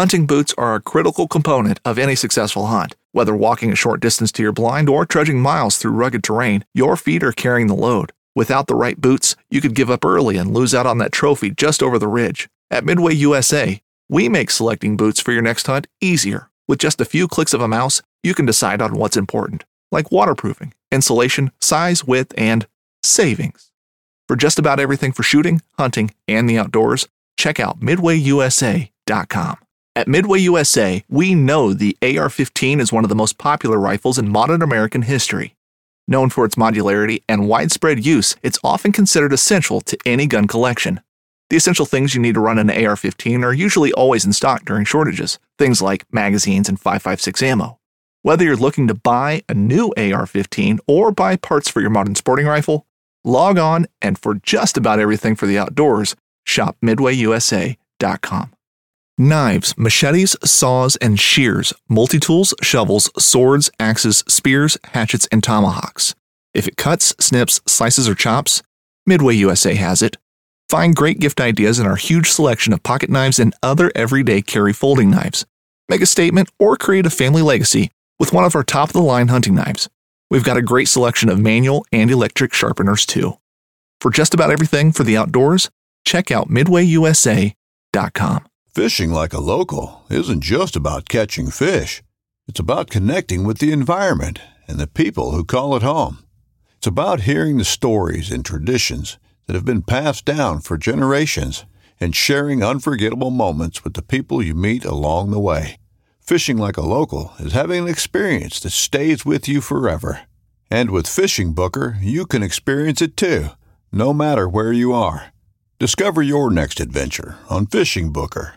Hunting boots are a critical component of any successful hunt. Whether walking a short distance to your blind or trudging miles through rugged terrain, your feet are carrying the load. Without the right boots, you could give up early and lose out on that trophy just over the ridge. At Midway USA, we make selecting boots for your next hunt easier. With just a few clicks of a mouse, you can decide on what's important, like waterproofing, insulation, size, width, and savings. For just about everything for shooting, hunting, and the outdoors, check out MidwayUSA.com. At Midway USA, we know the AR-15 is one of the most popular rifles in modern American history. Known for its modularity and widespread use, it's often considered essential to any gun collection. The essential things you need to run an AR-15 are usually always in stock during shortages, things like magazines and 5.56 ammo. Whether you're looking to buy a new AR-15 or buy parts for your modern sporting rifle, log on and for just about everything for the outdoors, shop MidwayUSA.com. Knives, machetes, saws, and shears, multi-tools, shovels, swords, axes, spears, hatchets, and tomahawks. If it cuts, snips, slices, or chops, Midway USA has it. Find great gift ideas in our huge selection of pocket knives and other everyday carry folding knives. Make a statement or create a family legacy with one of our top-of-the-line hunting knives. We've got a great selection of manual and electric sharpeners, too. For just about everything for the outdoors, check out MidwayUSA.com. Fishing like a local isn't just about catching fish. It's about connecting with the environment and the people who call it home. It's about hearing the stories and traditions that have been passed down for generations and sharing unforgettable moments with the people you meet along the way. Fishing like a local is having an experience that stays with you forever. And with Fishing Booker, you can experience it too, no matter where you are. Discover your next adventure on Fishing Booker.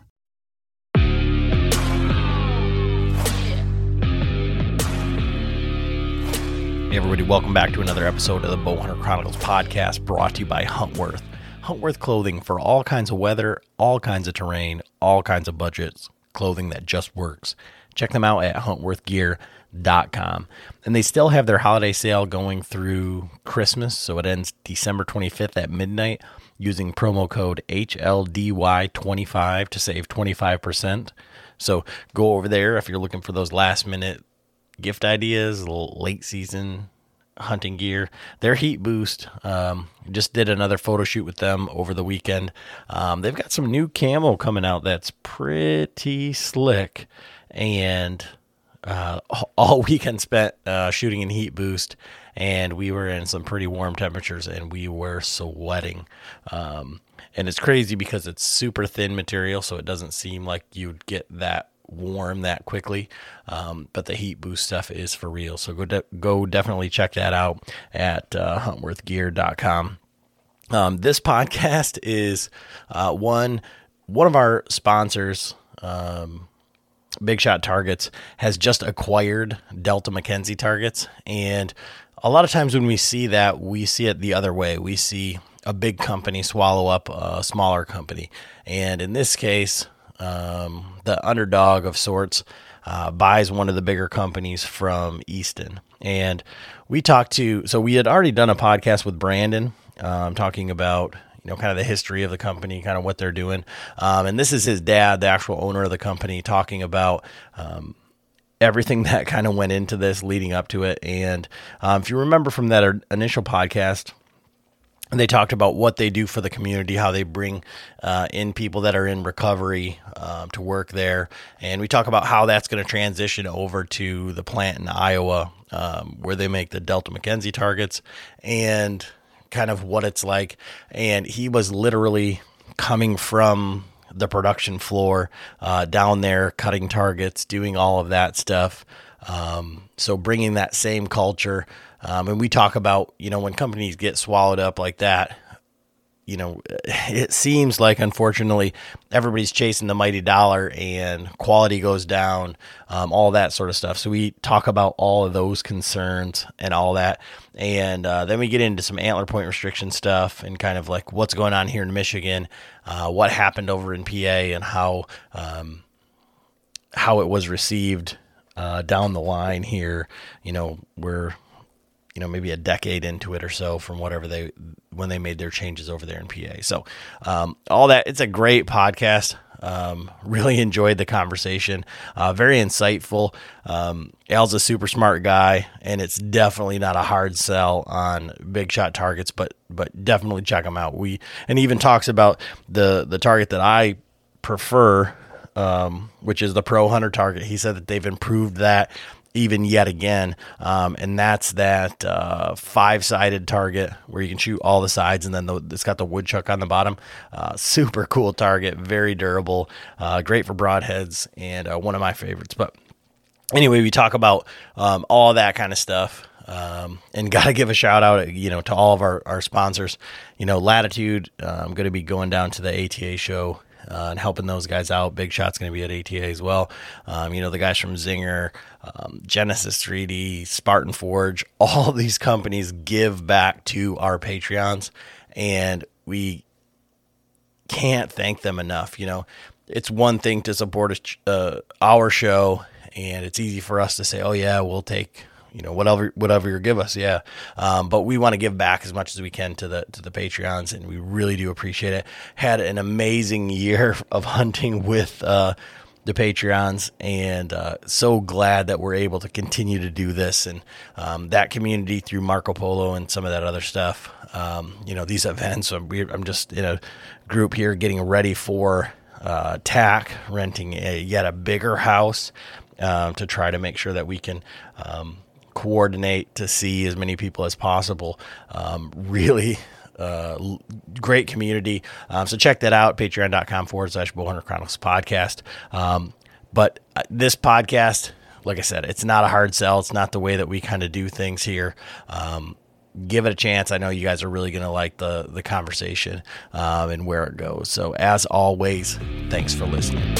Hey everybody, welcome back to another episode of the Bowhunter Chronicles podcast, brought to you by Huntworth. Huntworth clothing for all kinds of weather, all kinds of terrain, all kinds of budgets, clothing that just works. Check them out at huntworthgear.com. And they still have their holiday sale going through Christmas, so it ends December 25th at midnight, using promo code HLDY25 to save 25%. So go over there if you're looking for those last minute gift ideas, late season hunting gear. Their Heat Boost, just did another photo shoot with them over the weekend. They've got some new camo coming out that's pretty slick, and all weekend spent shooting in Heat Boost, and we were in some pretty warm temperatures and we were sweating. And it's crazy because it's super thin material, so it doesn't seem like you'd get that warm that quickly, but the Heat Boost stuff is for real. So go definitely check that out at huntworthgear.com. This podcast is one of our sponsors, Big Shot Targets, has just acquired Delta McKenzie targets, and a lot of times when we see that, we see it the other way. We see a big company swallow up a smaller company, and in this case, the underdog of sorts buys one of the bigger companies from Easton. And we had already done a podcast with Brandon, talking about, kind of the history of the company, kind of what they're doing. And this is his dad, the actual owner of the company, talking about, everything that kind of went into this leading up to it. And, if you remember from that initial podcast, they talked about what they do for the community, how they bring in people that are in recovery to work there. And we talk about how that's going to transition over to the plant in Iowa, where they make the Delta McKenzie targets, and kind of what it's like. And he was literally coming from the production floor down there, cutting targets, doing all of that stuff. So bringing that same culture. And we talk about, when companies get swallowed up like that, it seems like, unfortunately, everybody's chasing the mighty dollar and quality goes down, all that sort of stuff. So we talk about all of those concerns and all that. And then we get into some antler point restriction stuff and kind of like what's going on here in Michigan, what happened over in PA, and how it was received down the line here. We're maybe a decade into it or so from when they made their changes over there in PA. So all that, it's a great podcast. Really enjoyed the conversation. Very insightful. Al's a super smart guy, and it's definitely not a hard sell on big shot targets, but definitely check him out. And he even talks about the target that I prefer, which is the Pro Hunter target. He said that they've improved that even yet again. And that's that 5-sided target where you can shoot all the sides, and then it's got the woodchuck on the bottom. Super cool target, very durable, great for broadheads, and one of my favorites. But anyway, we talk about all that kind of stuff. And got to give a shout out, to all of our sponsors. Latitude, I'm going to be going down to the ATA show and helping those guys out. Big Shot's going to be at ATA as well. The guys from Zinger, Genesis 3D, Spartan Forge, all of these companies give back to our Patreons, and we can't thank them enough. It's one thing to support our show, and it's easy for us to say, oh yeah, we'll take whatever you give us. Yeah. But we want to give back as much as we can to the Patreons, and we really do appreciate it. Had an amazing year of hunting with, the Patreons, and, so glad that we're able to continue to do this, and, that community through Marco Polo and some of that other stuff. These events, I'm just in a group here getting ready for, TAC, renting yet a bigger house, to try to make sure that we can, coordinate to see as many people as possible. Really great community. So check that out, patreon.com/Bowhunter Chronicles podcast. But this podcast, like I said, it's not a hard sell. It's not the way that we kind of do things here. Give it a chance. I know you guys are really going to like the conversation and where it goes. So as always, thanks for listening.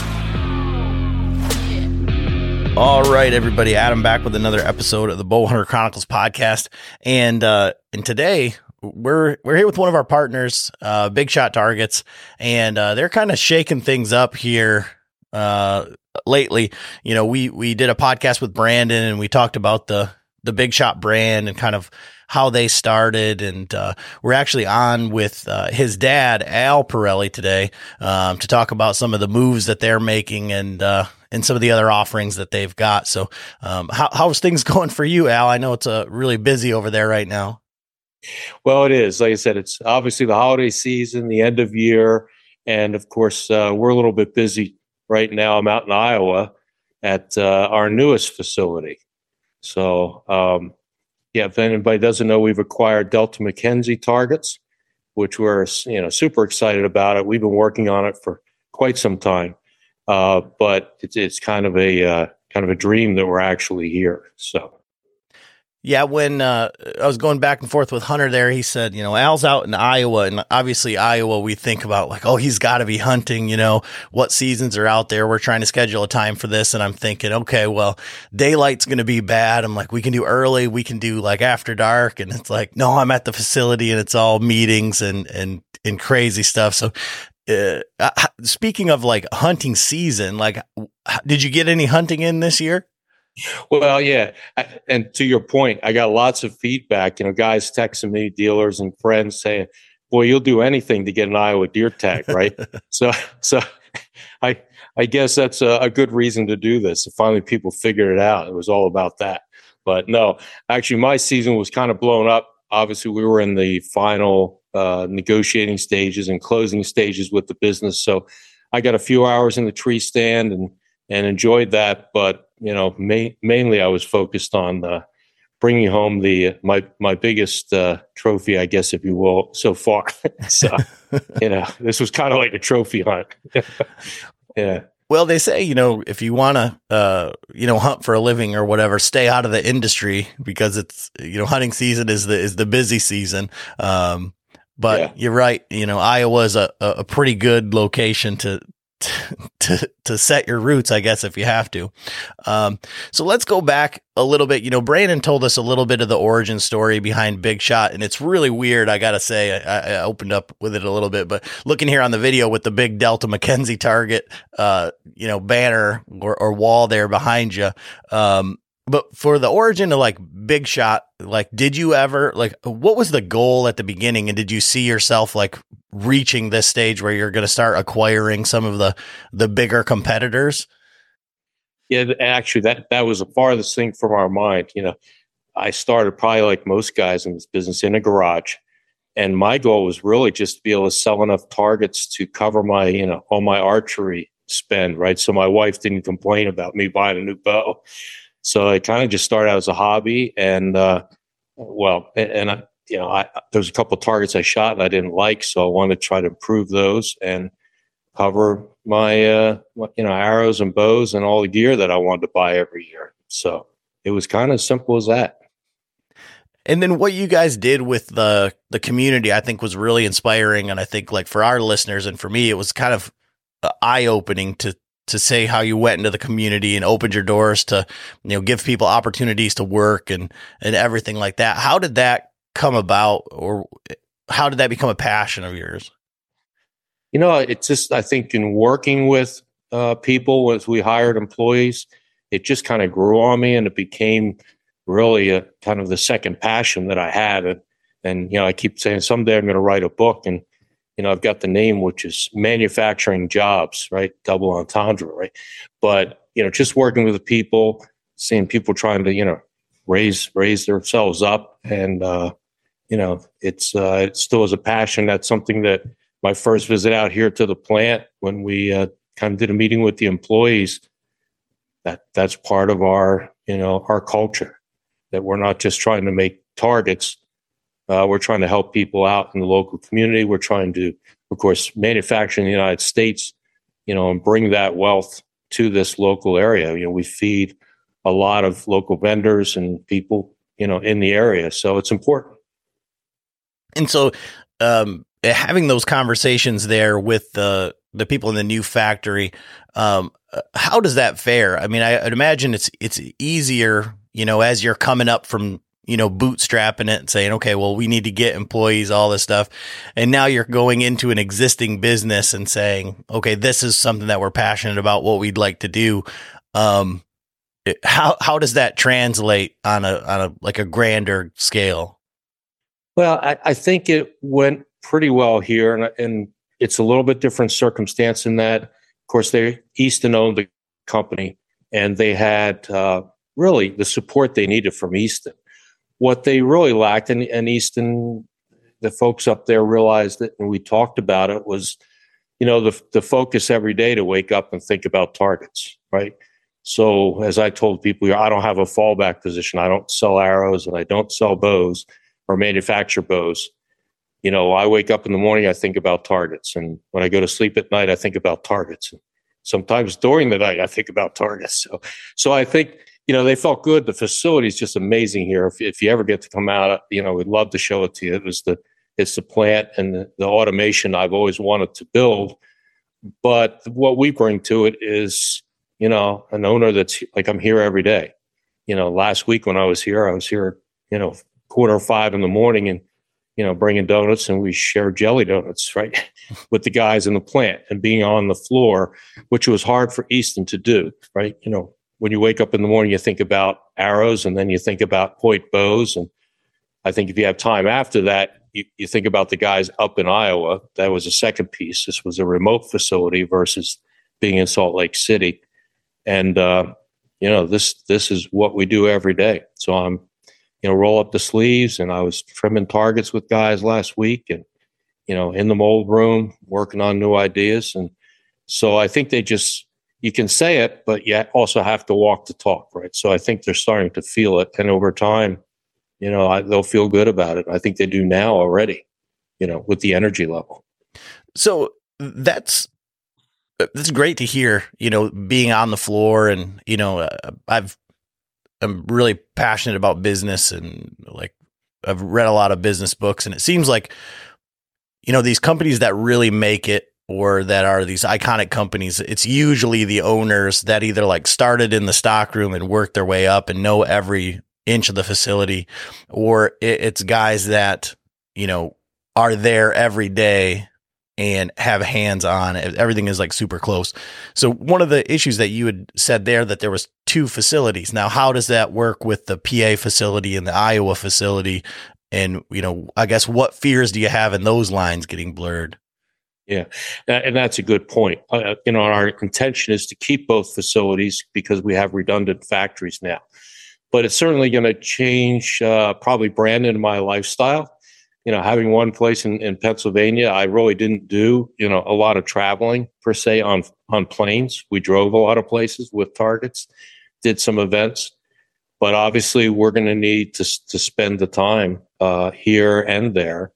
All right, everybody. Adam back with another episode of the Bowhunter Chronicles podcast, and today we're here with one of our partners, Big Shot Targets, and they're kind of shaking things up here lately. We did a podcast with Brandon, and we talked about the Big Shot brand and kind of how they started, and we're actually on with his dad, Al Pirelli, today to talk about some of the moves that they're making and some of the other offerings that they've got. So how's things going for you, Al? I know it's really busy over there right now. Well, it is. Like I said, it's obviously the holiday season, the end of year, and of course, we're a little bit busy right now. I'm out in Iowa at our newest facility. So, if anybody doesn't know, we've acquired Delta McKenzie targets, which we're super excited about it. We've been working on it for quite some time, but it's kind of a dream that we're actually here. So. Yeah, when I was going back and forth with Hunter there, he said, Al's out in Iowa, and obviously Iowa, we think about like, oh, he's got to be hunting, what seasons are out there. We're trying to schedule a time for this, and I'm thinking, okay, well, daylight's going to be bad. I'm like, we can do early, we can do like after dark, and it's like, no, I'm at the facility, and it's all meetings and crazy stuff. So speaking of like hunting season, like, did you get any hunting in this year? Well, yeah. And to your point, I got lots of feedback, guys texting me, dealers and friends saying, boy, you'll do anything to get an Iowa deer tag, right? so I guess that's a good reason to do this. Finally, people figured it out. It was all about that. But no, actually, my season was kind of blown up. Obviously, we were in the final negotiating stages and closing stages with the business. So I got a few hours in the tree stand and enjoyed that. But mainly I was focused on bringing home my biggest trophy, I guess, if you will, so far. So, this was kind of like a trophy hunt. Yeah. Well, they say, if you want to, hunt for a living or whatever, stay out of the industry because it's, hunting season is the busy season. But yeah. You're right. Iowa is a pretty good location to set your roots, I guess, if you have to. So let's go back a little bit. Brandon told us a little bit of the origin story behind Big Shot, and it's really weird. I got to say, I opened up with it a little bit, but looking here on the video with the big Delta McKenzie target, banner or wall there behind you. But for the origin of like Big Shot, like, did you ever what was the goal at the beginning? And did you see yourself like reaching this stage where you're going to start acquiring some of the bigger competitors? Yeah, actually, that was the farthest thing from our mind. I started probably like most guys in this business in a garage, and my goal was really just to be able to sell enough targets to cover my, all my archery spend, right? So my wife didn't complain about me buying a new bow. So it kind of just started out as a hobby, and there was a couple of targets I shot and I didn't like, so I wanted to try to improve those and cover my arrows and bows and all the gear that I wanted to buy every year. So it was kind of simple as that. And then what you guys did with the community, I think, was really inspiring. And I think, like, for our listeners and for me, it was kind of eye-opening to say how you went into the community and opened your doors to, give people opportunities to work and everything like that. How did that come about, or how did that become a passion of yours? It's just, I think, in working with people, as we hired employees, it just kind of grew on me, and it became really a kind of the second passion that I had. And I keep saying someday I'm going to write a book, and I've got the name, which is Manufacturing Jobs, right? Double entendre, right? But just working with the people, seeing people trying to raise themselves up, and it still is a passion. That's something that my first visit out here to the plant, when we kind of did a meeting with the employees, that's part of our our culture. That we're not just trying to make targets. We're trying to help people out in the local community. We're trying to, of course, manufacture in the United States, and bring that wealth to this local area. We feed a lot of local vendors and people, in the area. So it's important. And so having those conversations there with the people in the new factory, how does that fare? I mean, I'd imagine it's easier, as you're coming up from, bootstrapping it and saying, okay, well, we need to get employees, all this stuff. And now you're going into an existing business and saying, okay, this is something that we're passionate about, what we'd like to do. How does that translate on a grander scale? Well, I think it went pretty well here, and it's a little bit different circumstance in that, of course, Easton owned the company, and they had really the support they needed from Easton. What they really lacked, and Easton, the folks up there realized it, and we talked about it, was, the focus every day to wake up and think about targets, right? So as I told people, I don't have a fallback position. I don't sell arrows, and I don't sell bows or manufacture bows. I wake up in the morning, I think about targets. And when I go to sleep at night, I think about targets. And sometimes during the night, I think about targets. So I think, they felt good. The facility is just amazing here. If you ever get to come out, we'd love to show it to you. It's the plant and the automation I've always wanted to build. But what we bring to it is, an owner that's like, I'm here every day. Last week when I was here, 4:45 in the morning, and bringing donuts, and we share jelly donuts, right, with the guys in the plant, and being on the floor, which was hard for Easton to do, right? When you wake up in the morning, you think about arrows, and then you think about point bows. And I think if you have time after that, you think about the guys up in Iowa. That was a second piece. This was a remote facility versus being in Salt Lake City. And, this is what we do every day. So I'm, roll up the sleeves, and I was trimming targets with guys last week, and, in the mold room, working on new ideas. And so I think you can say it, but you also have to walk the talk, right? So I think they're starting to feel it. And over time, they'll feel good about it. I think they do now already, with the energy level. So that's great to hear, being on the floor, and, I'm really passionate about business, and I've read a lot of business books, and it seems like, these companies that really make it, or that are these iconic companies, it's usually the owners that either started in the stockroom and worked their way up and know every inch of the facility, or it's guys that, are there every day and have hands on. Everything is super close. So one of the issues that you had said there, that there was 2 facilities. Now, how does that work with the PA facility and the Iowa facility? And, I guess, what fears do you have in those lines getting blurred? Yeah, and that's a good point. Our intention is to keep both facilities because we have redundant factories now. But it's certainly going to change probably Brandon and my lifestyle. Having one place in Pennsylvania, I really didn't do a lot of traveling per se on planes. We drove a lot of places with targets, did some events, but obviously we're going to need to spend the time here and there.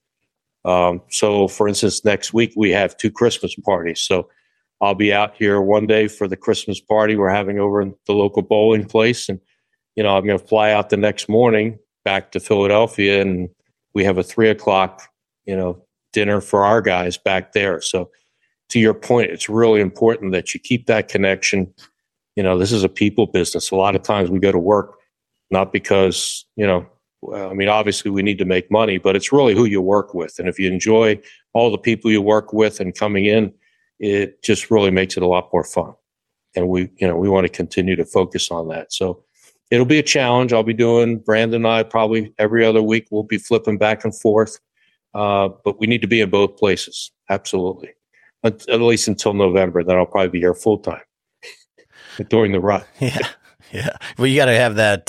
So, for instance, next week we have 2 Christmas parties. So I'll be out here one day for the Christmas party we're having over in the local bowling place. And, I'm going to fly out the next morning back to Philadelphia, and we have a 3:00, dinner for our guys back there. So to your point, it's really important that you keep that connection. This is a people business. A lot of times we go to work, not because, obviously we need to make money, but it's really who you work with. And if you enjoy all the people you work with and coming in, it just really makes it a lot more fun. And we want to continue to focus on that. So it'll be a challenge. I'll be doing, Brandon and I probably every other week, we'll be flipping back and forth. But we need to be in both places. Absolutely. At least until November. Then I'll probably be here full time during the run. Yeah. Yeah. Well, you got to have that,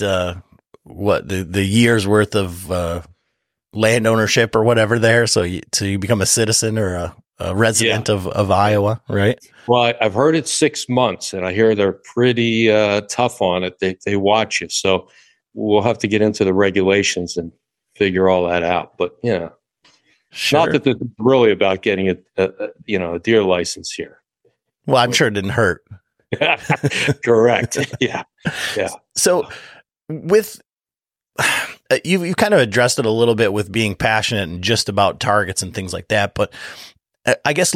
the year's worth of land ownership or whatever there. So you become a citizen or a resident of Iowa, right? Well, I've heard it's 6 months, and I hear they're pretty tough on it. They watch you. So we'll have to get into the regulations and figure all that out. But, sure. Not that it's really about getting a deer license here. Well, I'm sure it didn't hurt. Correct. Yeah. Yeah. So with you kind of addressed it a little bit with being passionate and just about targets and things like that, but I guess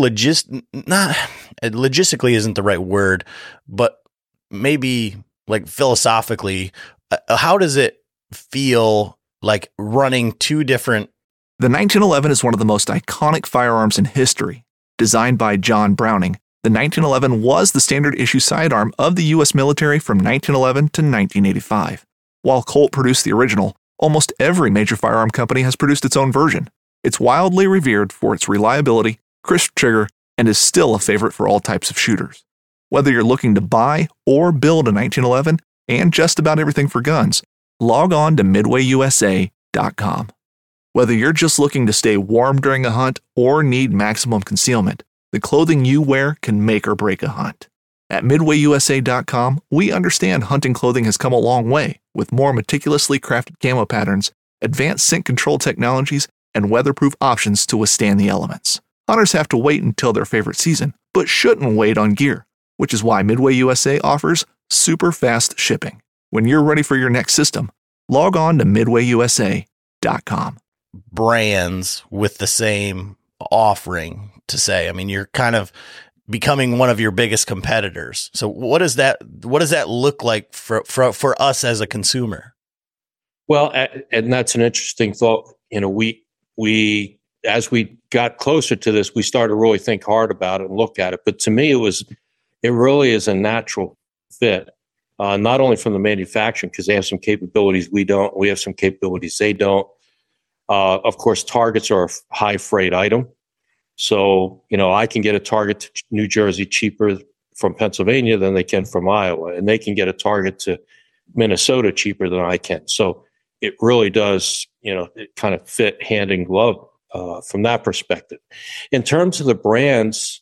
logistically isn't the right word, but maybe like philosophically, how does it feel like running 2 different? The 1911 is one of the most iconic firearms in history. Designed by John Browning, the 1911 was the standard issue sidearm of the U.S. military from 1911 to 1985. While Colt produced the original, almost every major firearm company has produced its own version. It's wildly revered for its reliability, crisp trigger, and is still a favorite for all types of shooters. Whether you're looking to buy or build a 1911 and just about everything for guns, log on to MidwayUSA.com. Whether you're just looking to stay warm during a hunt or need maximum concealment, the clothing you wear can make or break a hunt. At MidwayUSA.com, we understand hunting clothing has come a long way with more meticulously crafted camo patterns, advanced scent control technologies, and weatherproof options to withstand the elements. Hunters have to wait until their favorite season, but shouldn't wait on gear, which is why Midway USA offers super fast shipping. When you're ready for your next system, log on to MidwayUSA.com. Brands with the same offering to say, I mean, you're kind of becoming one of your biggest competitors. So what does that look like for us as a consumer? Well, and that's an interesting thought. We as we got closer to this, we started to really think hard about it and look at it. But to me, it really is a natural fit, not only from the manufacturing, because they have some capabilities we don't. We have some capabilities they don't. Of course, targets are a high freight item. So, I can get a target to New Jersey cheaper from Pennsylvania than they can from Iowa, and they can get a target to Minnesota cheaper than I can. So it really does, it kind of fit hand in glove from that perspective. In terms of the brands,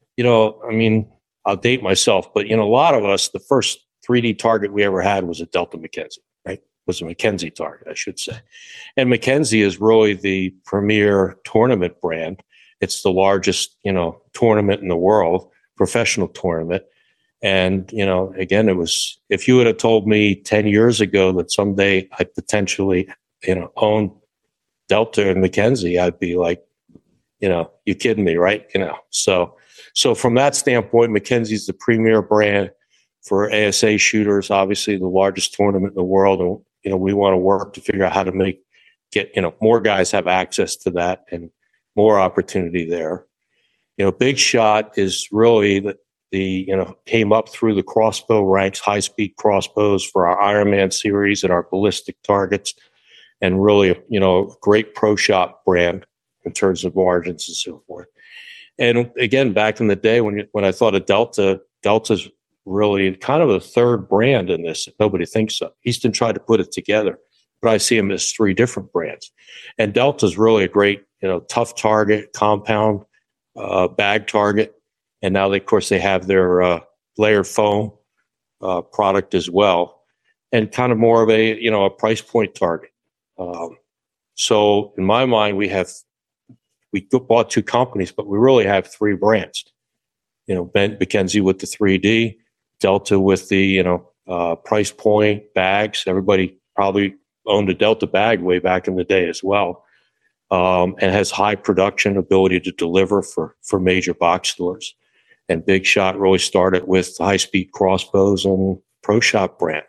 I'll date myself, but, a lot of us, the first 3D target we ever had was a Delta McKenzie, right? Was a McKenzie target, I should say. And McKenzie is really the premier tournament brand. It's the largest, tournament in the world, professional tournament. And, again, it was, if you would have told me 10 years ago that someday I'd potentially, own Delta and McKenzie, I'd be like, you kidding me, right? So from that standpoint, McKenzie's the premier brand for ASA shooters, obviously the largest tournament in the world. And, we want to work to figure out how to get more guys have access to that and more opportunity there. Big Shot is really came up through the crossbow ranks, high-speed crossbows for our Ironman series and our ballistic targets, and really, a great pro shop brand in terms of margins and so forth. And again, back in the day when I thought of Delta's really kind of a third brand in this. Nobody thinks so. Easton tried to put it together, but I see them as three different brands. And Delta's really a great, tough target, compound bag target. And now, of course, they have their layered foam product as well, and kind of more of a price point target. So in my mind, we bought two companies, but we really have three brands. Ben McKenzie with the 3D, Delta with the price point bags. Everybody probably owned a Delta bag way back in the day as well, and has high production ability to deliver for major box stores. And Big Shot really started with high speed crossbows and Pro Shop brand.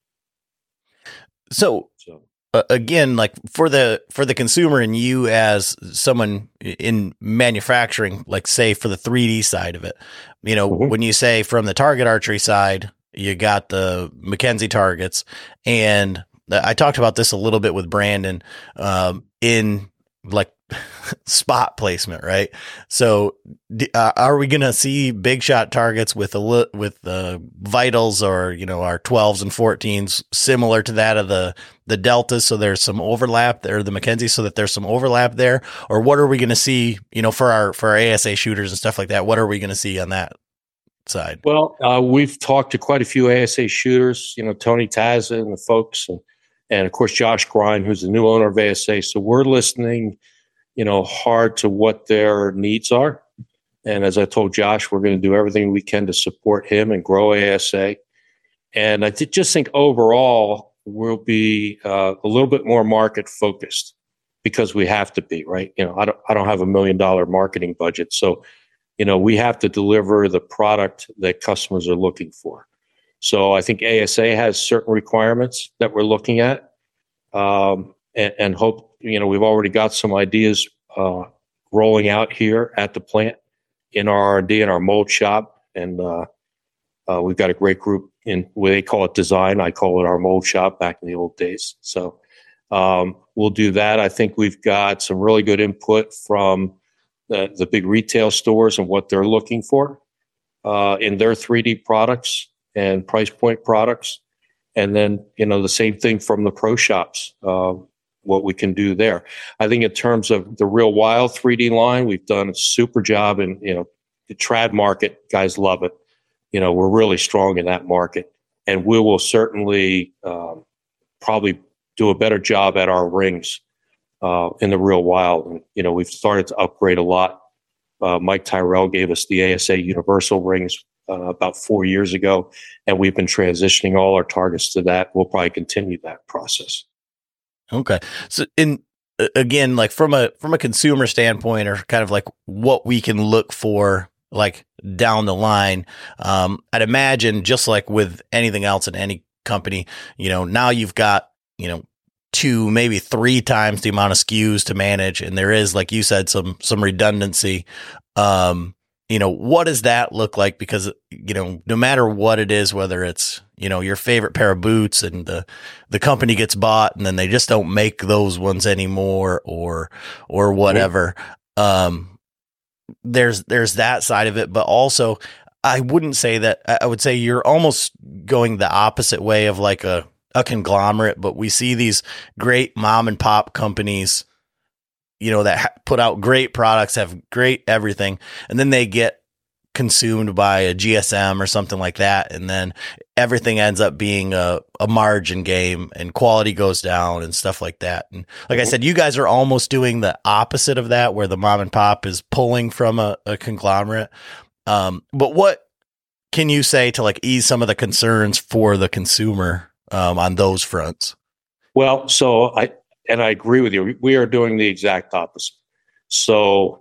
So again, like for the consumer and you as someone in manufacturing, like say for the 3D side of it, when you say from the target archery side, you got the McKenzie targets, and I talked about this a little bit with Brandon in like spot placement, right? So are we going to see Big Shot targets with Vitals or, our 12s and 14s similar to that of the Deltas? So there's some overlap there, the McKenzie, so that there's some overlap there, or what are we going to see, for our ASA shooters and stuff like that? What are we going to see on that side? Well, we've talked to quite a few ASA shooters, Tony Tazza and the folks, and of course, Josh Grind, who's the new owner of ASA. So we're listening hard to what their needs are. And as I told Josh, we're going to do everything we can to support him and grow ASA. And I just think overall we'll be a little bit more market focused, because we have to be, right? I don't have $1 million marketing budget. So, we have to deliver the product that customers are looking for. So I think ASA has certain requirements that we're looking at, and hope, we've already got some ideas rolling out here at the plant in our R&D and our mold shop. And we've got a great group in where they call it design. I call it our mold shop back in the old days. So we'll do that. I think we've got some really good input from the big retail stores and what they're looking for in their 3D products and price point products. And then, the same thing from the pro shops, what we can do there. I think in terms of the Real Wild 3D line, we've done a super job in, the trad market. Guys love it. We're really strong in that market, and we will certainly probably do a better job at our rings in the Real Wild. And, we've started to upgrade a lot. Mike Tyrell gave us the ASA Universal rings about 4 years ago, and we've been transitioning all our targets to that. We'll probably continue that process. Okay. So again, like from a consumer standpoint, or kind of like what we can look for, like down the line, I'd imagine just like with anything else in any company, now you've got, 2, maybe 3 times the amount of SKUs to manage. And there is, like you said, some redundancy. What does that look like? Because, no matter what it is, whether it's, your favorite pair of boots and the company gets bought and then they just don't make those ones anymore or whatever. There's that side of it, but also I wouldn't say that. I would say you're almost going the opposite way of like a conglomerate, but we see these great mom and pop companies, that put out great products, have great everything, and then they get consumed by a GSM or something like that, and then everything ends up being a margin game, and quality goes down and stuff like that. And like I said, you guys are almost doing the opposite of that, where the mom and pop is pulling from a conglomerate. But what can you say to like ease some of the concerns for the consumer on those fronts? Well, so I agree with you. We are doing the exact opposite. So,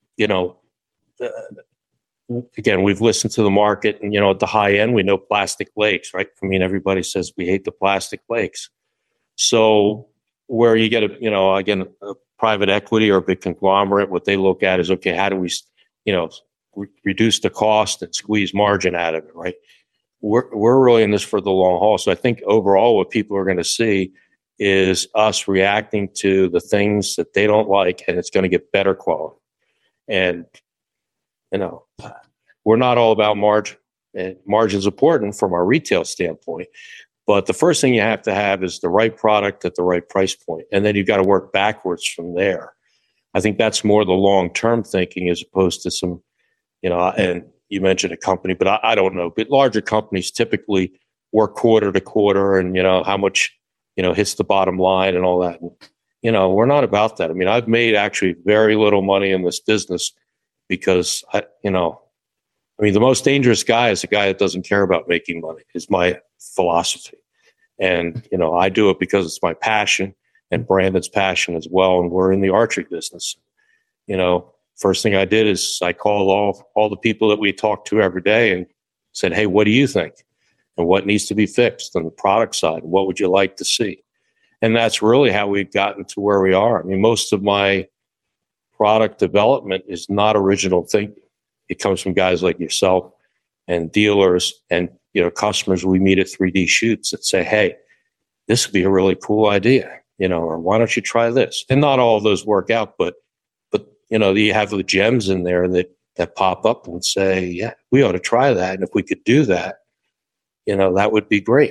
again, we've listened to the market, and, at the high end, we know plastic lakes, right? I mean, everybody says we hate the plastic lakes. So where you get a private equity or a big conglomerate, what they look at is, okay, how do we, reduce the cost and squeeze margin out of it, right? We're really in this for the long haul. So I think overall what people are going to see is us reacting to the things that they don't like, and it's going to get better quality. And You know, we're not all about margin, and margin's important from our retail standpoint. But the first thing you have to have is the right product at the right price point, and then you've got to work backwards from there. I think that's more the long-term thinking as opposed to some, and you mentioned a company, but I don't know. But larger companies typically work quarter to quarter and, how much, hits the bottom line and all that. And, we're not about that. I mean, I've made actually very little money in this business because, the most dangerous guy is a guy that doesn't care about making money is my philosophy. And, I do it because it's my passion and Brandon's passion as well. And we're in the archery business. First thing I did is I called all the people that we talked to every day and said, hey, what do you think? And what needs to be fixed on the product side? What would you like to see? And that's really how we've gotten to where we are. I mean, most of my product development is not original thinking. It comes from guys like yourself and dealers and, customers we meet at 3D shoots that say, hey, this would be a really cool idea, or why don't you try this? And not all of those work out, but you have the gems in there that pop up and say, yeah, we ought to try that. And if we could do that, that would be great.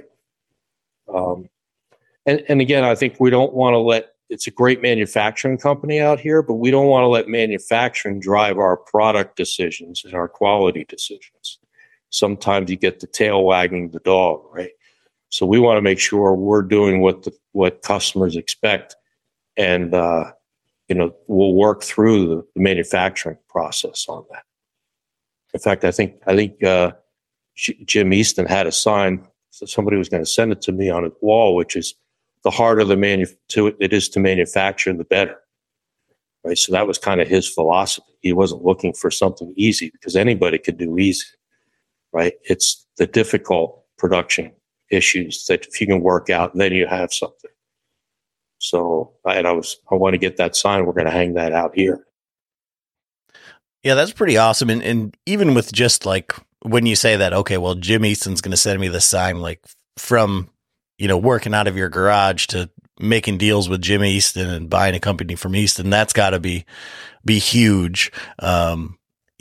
And again, I think we don't want to it's a great manufacturing company out here, but we don't want to let manufacturing drive our product decisions and our quality decisions. Sometimes you get the tail wagging the dog, right? So we want to make sure we're doing what customers expect, and we'll work through the manufacturing process on that. In fact, I think Jim Easton had a sign. So somebody was going to send it to me on his wall, which is the harder it is to manufacture, the better. Right. So that was kind of his philosophy. He wasn't looking for something easy because anybody could do easy. Right. It's the difficult production issues that if you can work out, then you have something. So I want to get that sign. We're going to hang that out here. Yeah, that's pretty awesome. And even with just like when you say that, okay, well, Jim Easton's going to send me the sign, like from, working out of your garage to making deals with Jim Easton and buying a company from Easton, that's got to be huge. From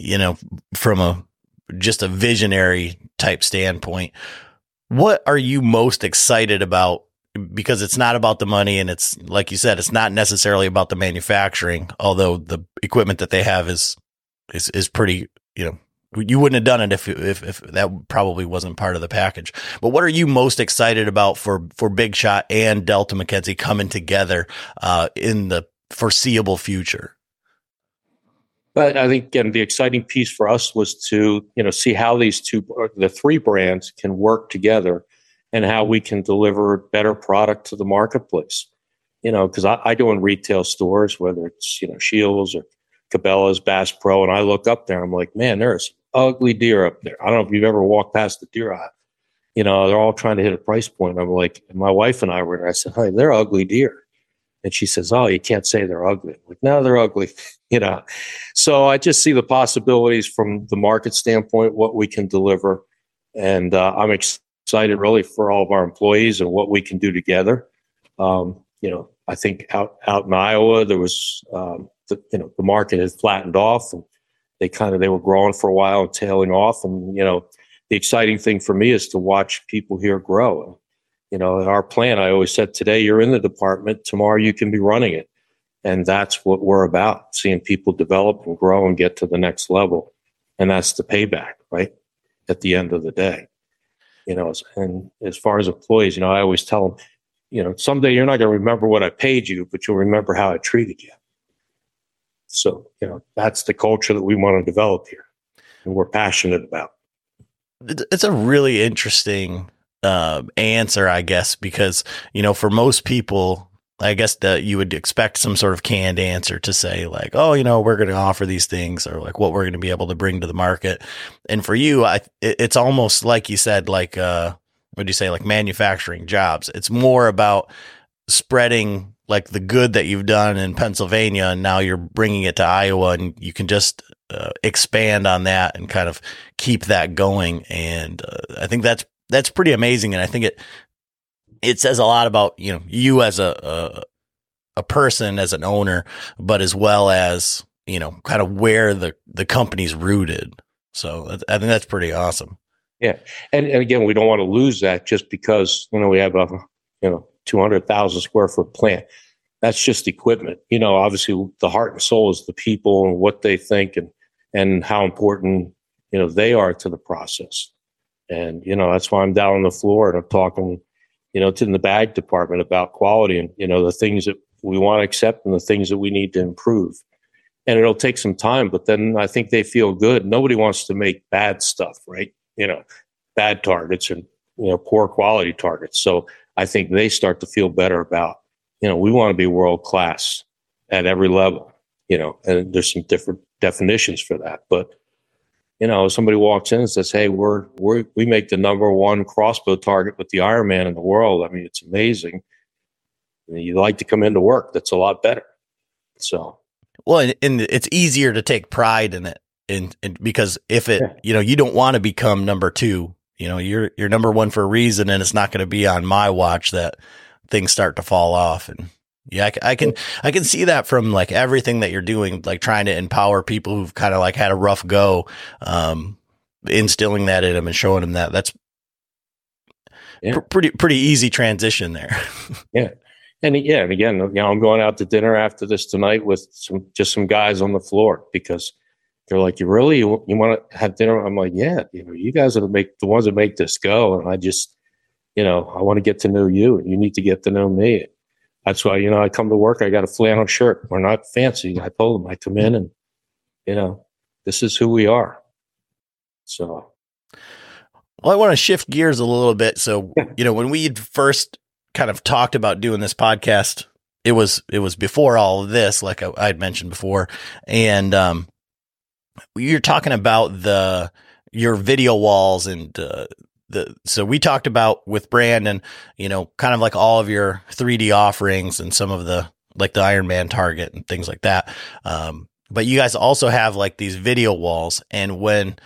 just a visionary type standpoint. What are you most excited about? Because it's not about the money, and it's like you said, it's not necessarily about the manufacturing, although the equipment that they have is pretty, you wouldn't have done it if that probably wasn't part of the package. But what are you most excited about for Big Shot and Delta McKenzie coming together in the foreseeable future? But I think, again, the exciting piece for us was to, see how the three brands can work together and how we can deliver better product to the marketplace. Because I go in retail stores, whether it's, Shields or Cabela's, Bass Pro, and I look up there, I'm like, man, there's ugly deer up there. I don't know if you've ever walked past the deer eye. They're all trying to hit a price point. I'm like, and my wife and I were there. I said, hey, they're ugly deer. And she says, oh, you can't say they're ugly. I'm like, no, they're ugly. So I just see the possibilities from the market standpoint, what we can deliver. And I'm excited really for all of our employees and what we can do together. I think out in Iowa, there was, the market had flattened off and they were growing for a while and tailing off. And, the exciting thing for me is to watch people here grow. In our plan, I always said, today you're in the department, tomorrow you can be running it. And that's what we're about, seeing people develop and grow and get to the next level. And that's the payback, right? At the end of the day, and as far as employees, I always tell them, someday you're not going to remember what I paid you, but you'll remember how I treated you. So, that's the culture that we want to develop here and we're passionate about. It's a really interesting answer, I guess, because, for most people, I guess that you would expect some sort of canned answer to say like, oh, we're going to offer these things or like what we're going to be able to bring to the market. And for you, it's almost like you said, like, what do you say? Like manufacturing jobs. It's more about spreading like the good that you've done in Pennsylvania. And now you're bringing it to Iowa and you can just expand on that and kind of keep that going. And I think that's pretty amazing. And I think it says a lot about, you as a person, as an owner, but as well as, kind of where the company's rooted. So I think that's pretty awesome. Yeah. And again, we don't want to lose that just because, we have a, 200,000 square foot plant. That's just equipment. Obviously the heart and soul is the people and what they think and how important, they are to the process. And, that's why I'm down on the floor and I'm talking, to the bag department about quality and, the things that we want to accept and the things that we need to improve. And it'll take some time, but then I think they feel good. Nobody wants to make bad stuff, right? Bad targets and, poor quality targets. So I think they start to feel better about, we want to be world class at every level, and there's some different definitions for that. But, somebody walks in and says, hey, we make the number one crossbow target with the Ironman in the world. I mean, it's amazing. You like to come into work. That's a lot better. So. Well, and it's easier to take pride in it. And because if it, you don't want to become number two, you're number one for a reason, and it's not going to be on my watch that things start to fall off. And yeah, I can see that from like everything that you're doing, like trying to empower people who've kind of like had a rough go, instilling that in them and showing them that that's pretty easy transition there. Yeah. And again, I'm going out to dinner after this tonight with some guys on the floor because they're like, you want to have dinner? I'm like, yeah, you guys are the ones that make this go. And I just, I want to get to know you and you need to get to know me. That's why, I come to work, I got a flannel shirt. We're not fancy. I told them I come in and, this is who we are. So. Well, I want to shift gears a little bit. So, when we first kind of talked about doing this podcast, it was before all of this, like I had mentioned before. And, you're talking about your video walls and, so we talked about with Brandon, kind of like all of your 3D offerings and some of the Ironman target and things like that. But you guys also have like these video walls. And when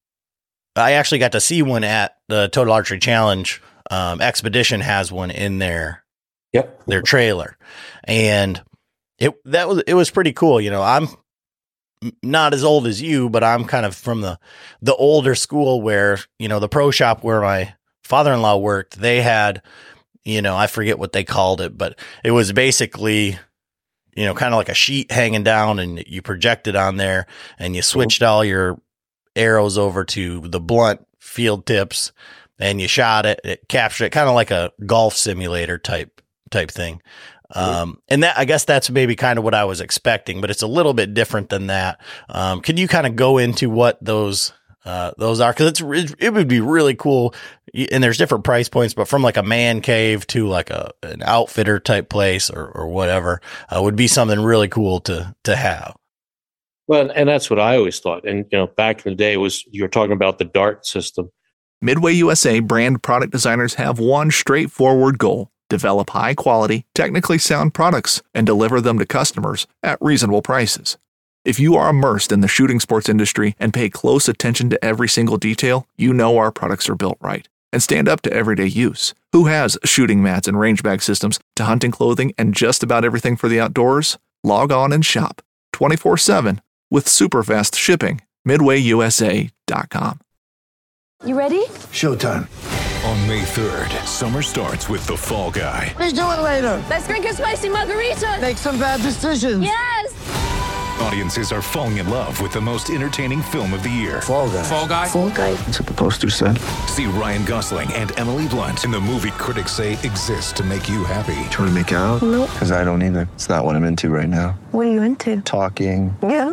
I actually got to see one at the Total Archery Challenge, Expedition has one in their trailer, and it was pretty cool. I'm not as old as you, but I'm kind of from the older school where, the pro shop where my father-in-law worked, they had, I forget what they called it, but it was basically, kind of like a sheet hanging down and you projected on there and you switched all your arrows over to the blunt field tips and you shot it captured it, kind of like a golf simulator type thing. And that, I guess that's maybe kind of what I was expecting, but it's a little bit different than that. Can you kind of go into what those are? Cause it would be really cool. And there's different price points, but from like a man cave to like an outfitter type place or whatever, would be something really cool to have. Well, and that's what I always thought. And, back in the day you were talking about the DART system. Midway USA brand product designers have one straightforward goal: develop high-quality, technically sound products and deliver them to customers at reasonable prices. If you are immersed in the shooting sports industry and pay close attention to every single detail, you know our products are built right and stand up to everyday use. Who has shooting mats and range bag systems to hunting clothing and just about everything for the outdoors? Log on and shop 24/7 with super fast shipping. MidwayUSA.com. You ready? Showtime. On May 3rd, summer starts with The Fall Guy. Let's do it later. Let's drink a spicy margarita. Make some bad decisions. Yes. Audiences are falling in love with the most entertaining film of the year. Fall Guy. Fall Guy? Fall guy. That's what the poster said. See Ryan Gosling and Emily Blunt in the movie critics say exists to make you happy. Trying to make it out? Nope. Because I don't either. It's not what I'm into right now. What are you into? Talking. Yeah.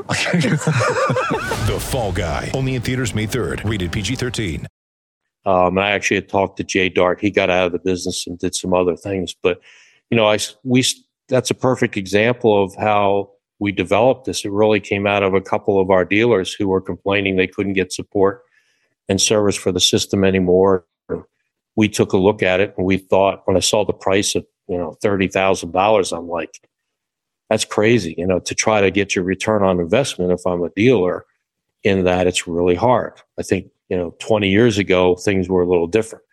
The Fall Guy. Only in theaters May 3rd. Rated PG-13. And I actually had talked to Jay Dart. He got out of the business and did some other things. But, that's a perfect example of how we developed this. It really came out of a couple of our dealers who were complaining they couldn't get support and service for the system anymore. We took a look at it and we thought, when I saw the price of, $30,000, I'm like, that's crazy, to try to get your return on investment. If I'm a dealer in that, it's really hard. I think, 20 years ago, things were a little different.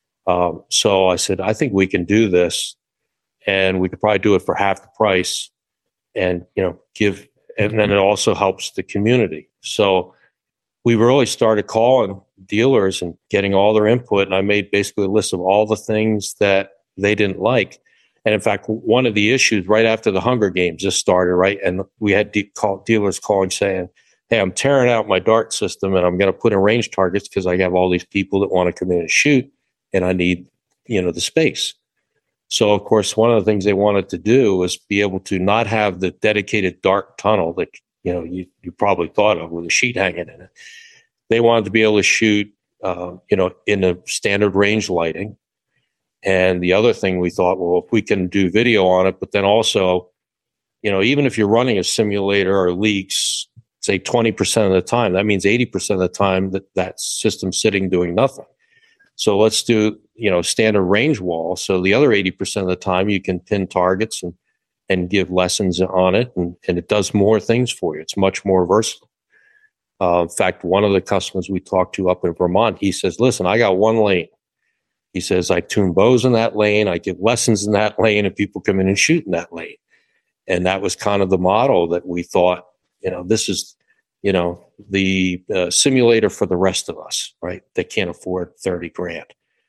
So I said, I think we can do this and we could probably do it for half the price and, give and then it also helps the community. So we really started calling dealers and getting all their input. And I made basically a list of all the things that they didn't like. And in fact, one of the issues right after the Hunger Games just started, right? And we had dealers calling saying, hey, I'm tearing out my dart system and I'm going to put in range targets because I have all these people that want to come in and shoot and I need, the space. So, of course, one of the things they wanted to do was be able to not have the dedicated dart tunnel that, you probably thought of with a sheet hanging in it. They wanted to be able to shoot, in a standard range lighting. And the other thing we thought, well, if we can do video on it, but then also, even if you're running a simulator or leaks, say 20% of the time, that means 80% of the time that system's sitting doing nothing. So let's do, standard range wall. So the other 80% of the time you can pin targets and give lessons on it. And it does more things for you. It's much more versatile. In fact, one of the customers we talked to up in Vermont, he says, listen, I got one lane. He says, I tune bows in that lane. I give lessons in that lane and people come in and shoot in that lane. And that was kind of the model that we thought, this is, the simulator for the rest of us, right? They can't afford 30 grand.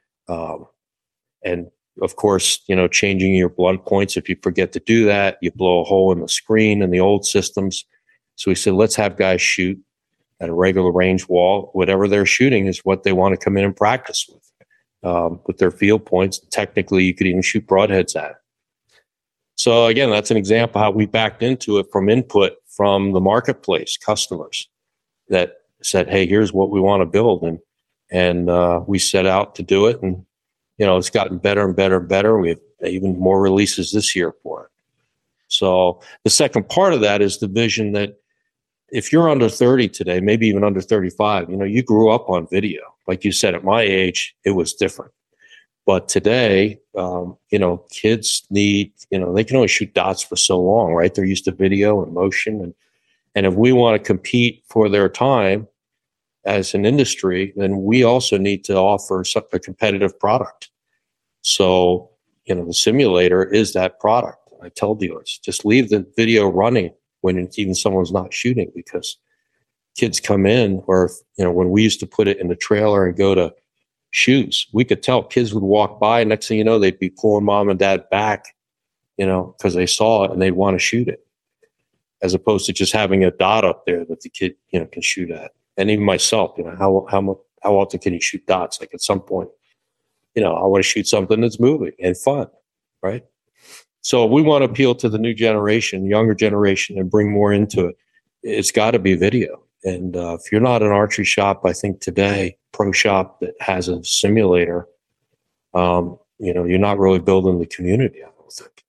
And of course, changing your blunt points. If you forget to do that, you blow a hole in the screen in the old systems. So we said, let's have guys shoot at a regular range wall. Whatever they're shooting is what they want to come in and practice with their field points. Technically, you could even shoot broadheads at it. So again, that's an example how we backed into it from input from the marketplace customers that said, hey, here's what we want to build. And we set out to do it. And, it's gotten better and better and better. We have even more releases this year for it. So the second part of that is the vision that if you're under 30 today, maybe even under 35, you grew up on video. Like you said, at my age, it was different. But today, kids need, they can only shoot dots for so long, right? They're used to video and motion. And if we want to compete for their time as an industry, then we also need to offer a competitive product. So, the simulator is that product. I tell dealers, just leave the video running when even someone's not shooting, because kids come in, or, when we used to put it in the trailer and go to shoots, we could tell kids would walk by. Next thing you know, they'd be pulling mom and dad back, because they saw it and they'd want to shoot it, as opposed to just having a dot up there that the kid, can shoot at. And even myself, how often can you shoot dots? Like at some point, I want to shoot something that's moving and fun, right? So we want to appeal to the new generation, younger generation, and bring more into it. It's got to be video. And if you're not an archery shop, I think today, pro shop that has a simulator, you're not really building the community, I don't think.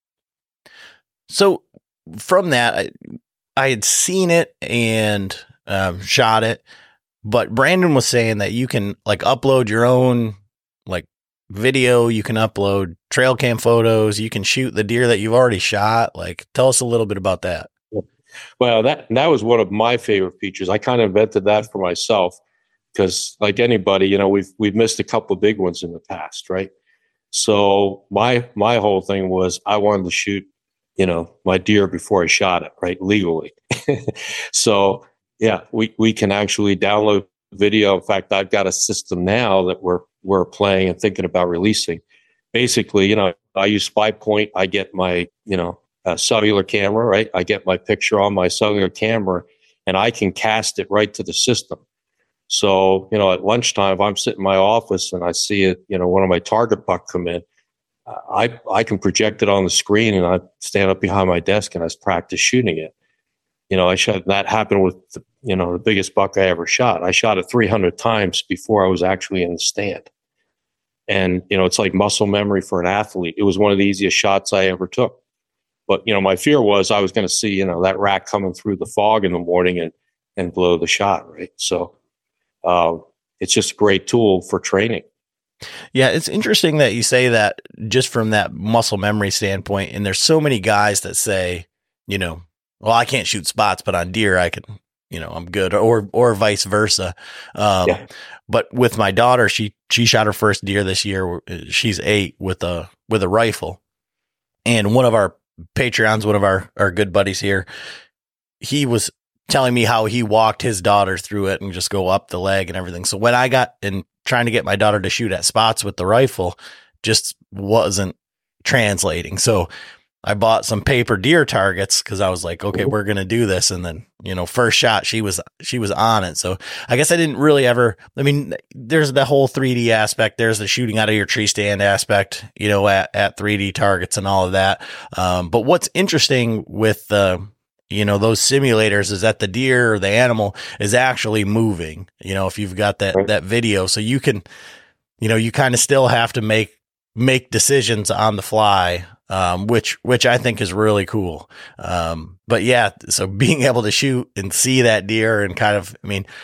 So from that, I had seen it and shot it, but Brandon was saying that you can upload your own video, you can upload trail cam photos, you can shoot the deer that you've already shot. Tell us a little bit about that. Well, that was one of my favorite features. I kind of invented that for myself because, like anybody, we've missed a couple of big ones in the past, right? So my whole thing was I wanted to shoot, my deer before I shot it, right, legally. So yeah, we can actually download video. In fact, I've got a system now that we're playing and thinking about releasing. Basically, I use SpyPoint. I get my, cellular camera, right? I get my picture on my cellular camera and I can cast it right to the system. So, at lunchtime, if I'm sitting in my office and I see it, one of my target buck come in, I can project it on the screen and I stand up behind my desk and I practice shooting it. That happened with the biggest buck I ever shot. I shot it 300 times before I was actually in the stand. And, it's like muscle memory for an athlete. It was one of the easiest shots I ever took. But, my fear was I was going to see, that rat coming through the fog in the morning and blow the shot, right? So it's just a great tool for training. Yeah, it's interesting that you say that just from that muscle memory standpoint. And there's so many guys that say, well, I can't shoot spots, but on deer I can, I'm good, or vice versa. Yeah. But with my daughter, she shot her first deer this year. She's 8 with a rifle. And one of our Patreons, one of our good buddies here, he was telling me how he walked his daughter through it and just go up the leg and everything. So when I got in trying to get my daughter to shoot at spots with the rifle, just wasn't translating. So I bought some paper deer targets because I was like, okay, we're going to do this. And then, first shot, she was on it. So I guess I didn't really ever, there's the whole 3D aspect. There's the shooting out of your tree stand aspect, at 3D targets and all of that. But what's interesting with those simulators is that the deer or the animal is actually moving, if you've got that video. So you can, you kind of still have to make decisions on the fly, which I think is really cool. But yeah, so being able to shoot and see that deer and kind of,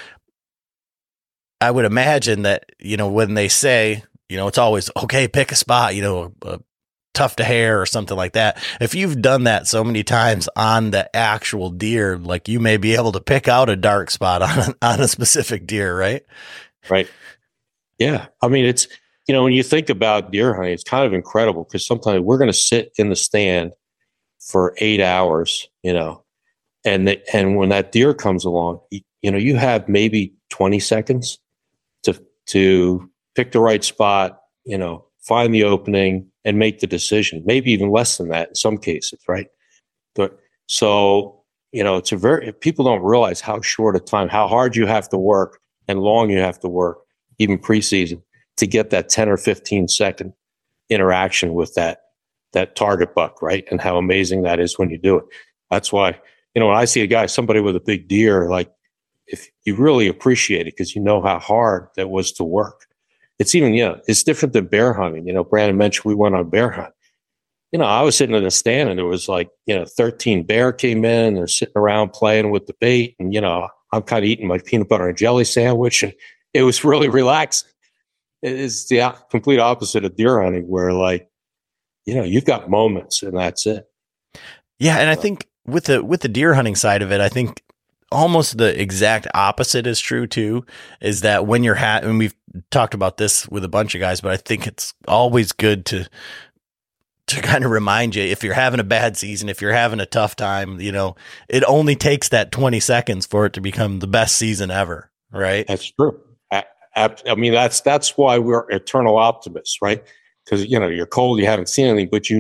I would imagine that, when they say, it's always, okay, pick a spot, a tuft of hair or something like that. If you've done that so many times on the actual deer, like you may be able to pick out a dark spot on a specific deer, right? Right. Yeah. It's, when you think about deer hunting, it's kind of incredible because sometimes we're going to sit in the stand for 8 hours, and when that deer comes along, you have maybe 20 seconds to pick the right spot, find the opening and make the decision, maybe even less than that in some cases. Right. But so, it's people don't realize how short a time, how hard you have to work and long you have to work, even preseason, to get that 10 or 15 second interaction with that target buck, right? And how amazing that is when you do it. That's why, when I see somebody with a big deer, like if you really appreciate it because you know how hard that was to work. It's even, it's different than bear hunting. Brandon mentioned we went on a bear hunt. I was sitting in the stand and there was 13 bear came in, they're sitting around playing with the bait. And, I'm kind of eating my peanut butter and jelly sandwich and it was really relaxing. It is the complete opposite of deer hunting where you've got moments and that's it. Yeah. And I think with the deer hunting side of it, I think almost the exact opposite is true too, is that when you're and we've talked about this with a bunch of guys, but I think it's always good to kind of remind you if you're having a bad season, if you're having a tough time, it only takes that 20 seconds for it to become the best season ever. Right. That's true. That's why we're eternal optimists, right? Because, you're cold, you haven't seen anything, but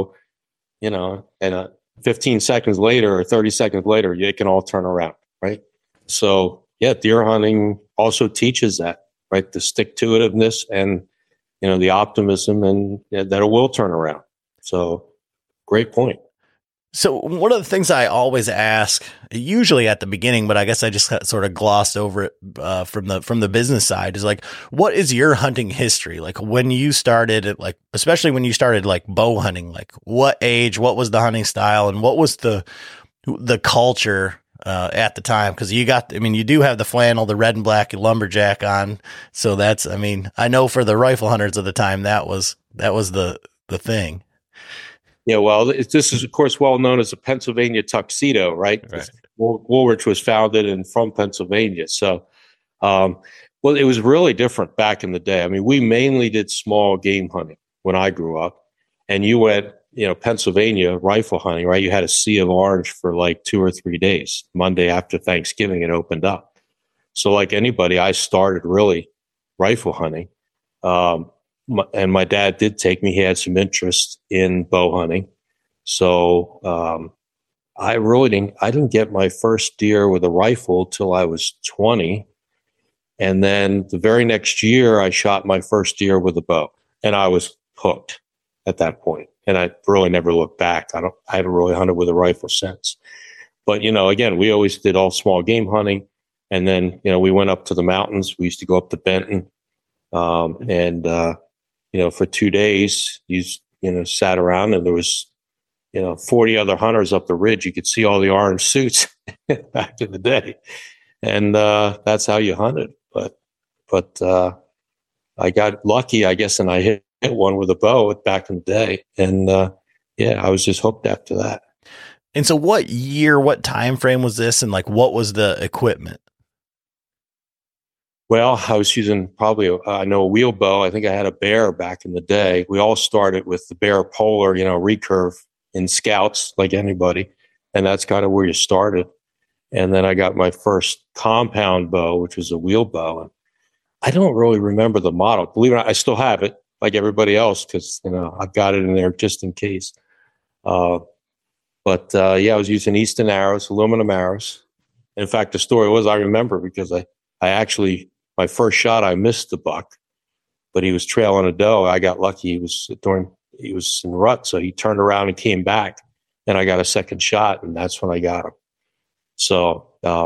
and 15 seconds later or 30 seconds later, it can all turn around, right? So, yeah, deer hunting also teaches that, right? The stick-to-itiveness and, the optimism and that it will turn around. So, great point. So one of the things I always ask, usually at the beginning, but I guess I just sort of glossed over it from the business side, is what is your hunting history? When you started, especially when you started bow hunting, what age, what was the hunting style, and what was the culture at the time? Because you do have the flannel, the red and black lumberjack on, so that's, I know for the rifle hunters of the time that was the thing. Yeah, well, this is, of course, well known as a Pennsylvania tuxedo, right? Woolrich was founded from Pennsylvania. So, it was really different back in the day. We mainly did small game hunting when I grew up. And you went, Pennsylvania rifle hunting, right? You had a sea of orange for 2 or 3 days. Monday after Thanksgiving, it opened up. So like anybody, I started really rifle hunting. And my dad did take me. He had some interest in bow hunting. So I didn't get my first deer with a rifle till I was 20. And then the very next year, I shot my first deer with a bow. And I was hooked at that point. And I really never looked back. I haven't really hunted with a rifle since. But, again, we always did all small game hunting. And then, we went up to the mountains. We used to go up to Benton. For 2 days, you sat around and there was, 40 other hunters up the ridge. You could see all the orange suits back in the day. And that's how you hunted. But I got lucky, I guess, and I hit one with a bow back in the day. And I was just hooked after that. And so what time frame was this? And what was the equipment? Well, I was using probably, a wheel bow. I think I had a Bear back in the day. We all started with the Bear Polar, recurve in scouts like anybody. And that's kind of where you started. And then I got my first compound bow, which was a wheel bow. And I don't really remember the model. Believe it or not, I still have it like everybody else because, I've got it in there just in case. I was using Easton arrows, aluminum arrows. In fact, the story was I remember because I actually, my first shot, I missed the buck, but he was trailing a doe. I got lucky. He was in rut. So he turned around and came back and I got a second shot and that's when I got him. So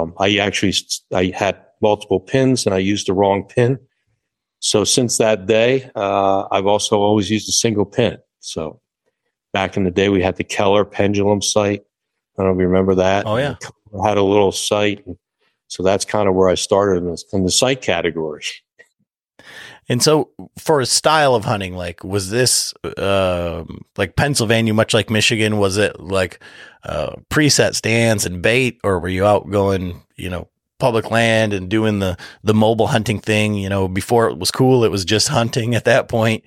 I had multiple pins and I used the wrong pin. So since that day, I've also always used a single pin. So back in the day, we had the Keller pendulum sight. I don't know if you remember that. Oh, yeah. I had a little sight. So that's kind of where I started in the sight category. And so for a style of hunting, like, was this like Pennsylvania, much like Michigan? Was it like preset stands and bait, or were you out going, public land and doing the mobile hunting thing? Before it was cool, it was just hunting at that point.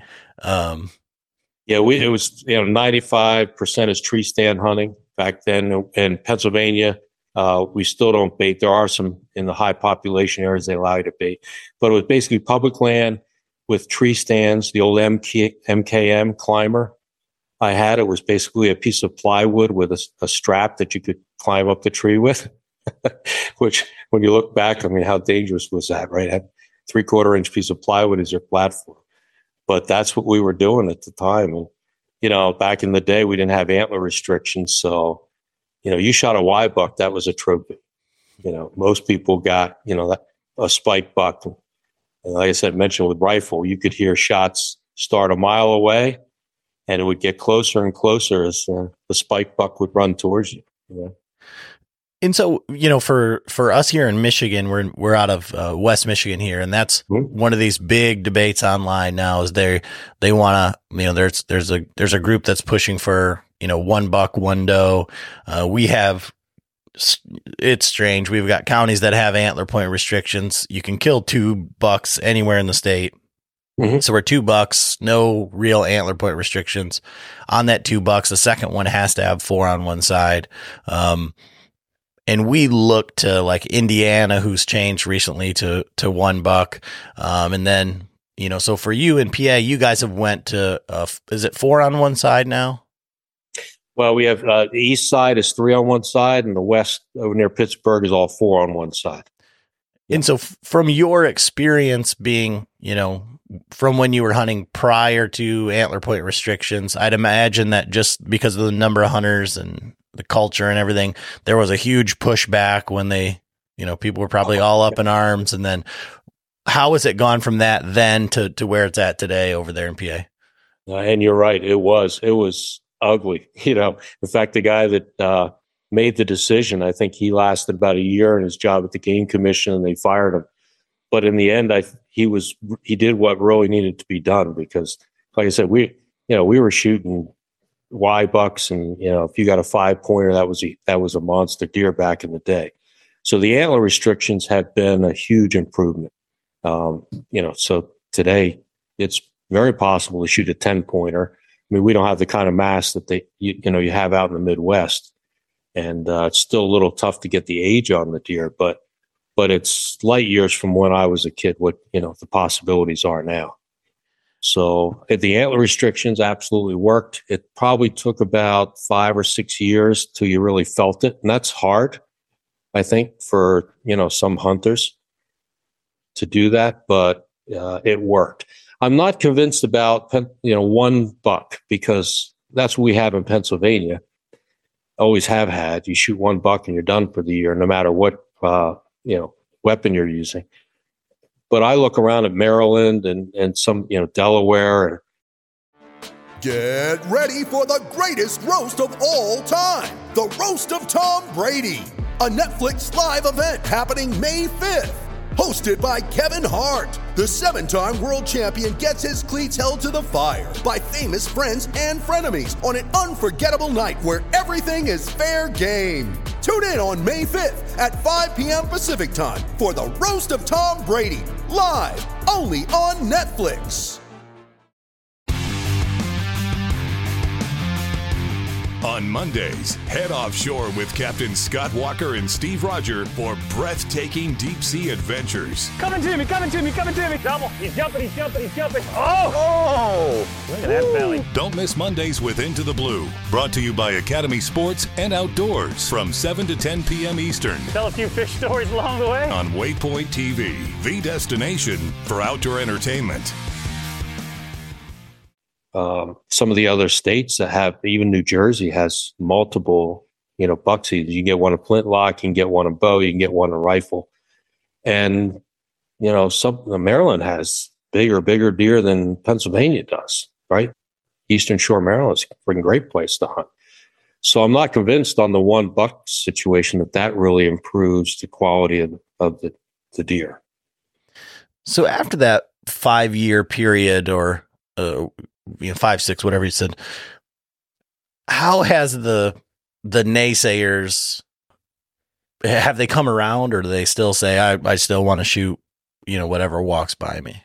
It was 95% is tree stand hunting back then in Pennsylvania. We still don't bait. There are some in the high population areas they allow you to bait, but it was basically public land with tree stands. The old MKM climber I had, it was basically a piece of plywood with a strap that you could climb up the tree with. Which, when you look back, how dangerous was that, right? Had 3/4 inch piece of plywood as your platform. But that's what we were doing at the time. And, back in the day, we didn't have antler restrictions. So, you shot a Y buck, that was a trophy. Most people got, a spike buck. And like I said, mentioned with rifle, you could hear shots start a mile away and it would get closer and closer as the spike buck would run towards you. And so, for us here in Michigan, we're out of West Michigan here, and that's one of these big debates online now. Is they want to, there's a group that's pushing for 1 buck, 1 doe. It's strange. We've got counties that have antler point restrictions. You can kill 2 bucks anywhere in the state. Mm-hmm. So we're 2 bucks, no real antler point restrictions. On that 2 bucks, the second one has to have 4 on one side. And we look to like Indiana, who's changed recently to 1 buck. And then, so for you in PA, you guys have went to, is it 4 on one side now? Well, we have the east side is 3 on one side, and the west over near Pittsburgh is all 4 on one side. And so from your experience being, from when you were hunting prior to antler point restrictions, I'd imagine that just because of the number of hunters and the culture and everything, there was a huge pushback when they, people were probably all up in arms. And then how has it gone from that then to where it's at today over there in PA? And you're right. It was ugly. In fact, the guy that made the decision, I think he lasted about a year in his job at the Game Commission and they fired him. But in the end, he did what really needed to be done because, like I said, we were shooting Y bucks, and if you got a 5-pointer, that was a monster deer back in the day. So the antler restrictions have been a huge improvement. So today it's very possible to shoot a 10-pointer. We don't have the kind of mass that you have out in the Midwest, and it's still a little tough to get the age on the deer, but it's light years from when I was a kid. What the possibilities are now. So the antler restrictions absolutely worked. It probably took about 5 or 6 years till you really felt it. And that's hard, I think, for, some hunters to do that, but it worked. I'm not convinced about, 1 buck because that's what we have in Pennsylvania. Always have had. You shoot 1 buck and you're done for the year, no matter what, weapon you're using. But I look around at Maryland and some, Delaware. Get ready for the greatest roast of all time, the Roast of Tom Brady, a Netflix live event happening May 5th. Hosted by Kevin Hart, the 7-time world champion gets his cleats held to the fire by famous friends and frenemies on an unforgettable night where everything is fair game. Tune in on May 5th at 5 p.m. Pacific time for the Roast of Tom Brady, live only on Netflix. On Mondays, head offshore with Captain Scott Walker and Steve Roger for breathtaking deep-sea adventures. Coming to me. Double. He's jumping. Oh! Look at that belly. Don't miss Mondays with Into the Blue, brought to you by Academy Sports and Outdoors from 7 to 10 p.m. Eastern. Tell a few fish stories along the way. On Waypoint TV, the destination for outdoor entertainment. Some of the other states that have, even New Jersey has multiple, buck seasons. You can get one in flintlock, you can get one in bow, you can get one in rifle. And, Maryland has bigger deer than Pennsylvania does, right? Eastern Shore, Maryland's a freaking great place to hunt. So I'm not convinced on the one buck situation that really improves the quality of the deer. So after that 5-year period or 5, 6, whatever you said, how has the naysayers, have they come around, or do they still say, I still want to shoot, whatever walks by me?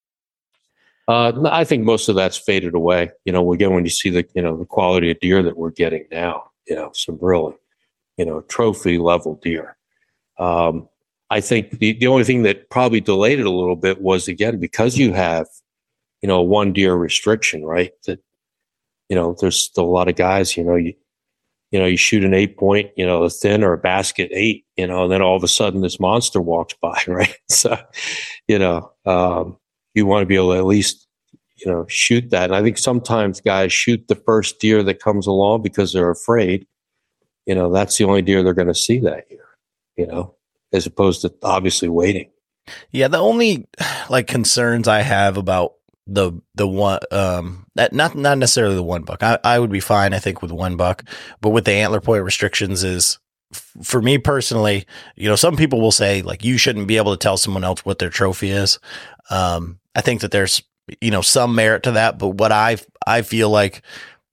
I think most of that's faded away. Again, when you see the quality of deer that we're getting now, some really, trophy level deer. I think the only thing that probably delayed it a little bit was, again, because you have, one deer restriction, right? That, there's still a lot of guys, you shoot an 8-point, a thin or a basket 8, and then all of a sudden this monster walks by, right? So, you want to be able to at least, shoot that. And I think sometimes guys shoot the first deer that comes along because they're afraid, that's the only deer they're going to see that year, as opposed to obviously waiting. Yeah. The only concerns I have about the one, that not necessarily the one buck. I would be fine, I think, with one buck, but with the antler point restrictions is, for me personally, some people will say you shouldn't be able to tell someone else what their trophy is. I think that there's, some merit to that, but what I feel like,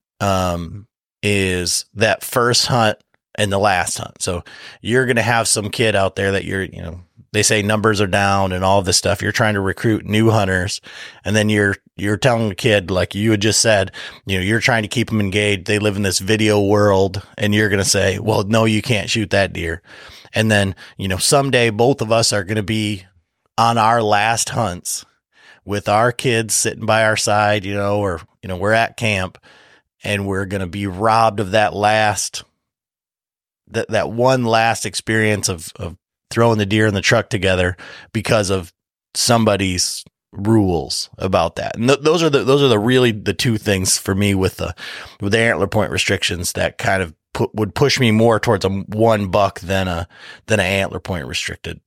is that first hunt and the last hunt. So you're going to have some kid out there that they say numbers are down and all this stuff. You're trying to recruit new hunters, and then you're telling the kid, like you had just said, you're trying to keep them engaged. They live in this video world, and you're going to say, well, no, you can't shoot that deer. And then, someday both of us are going to be on our last hunts with our kids sitting by our side, or, we're at camp, and we're going to be robbed of that one last experience of throwing the deer in the truck together because of somebody's rules about that. And those are the two things for me with the antler point restrictions that kind of would push me more towards a one buck than an antler point restricted,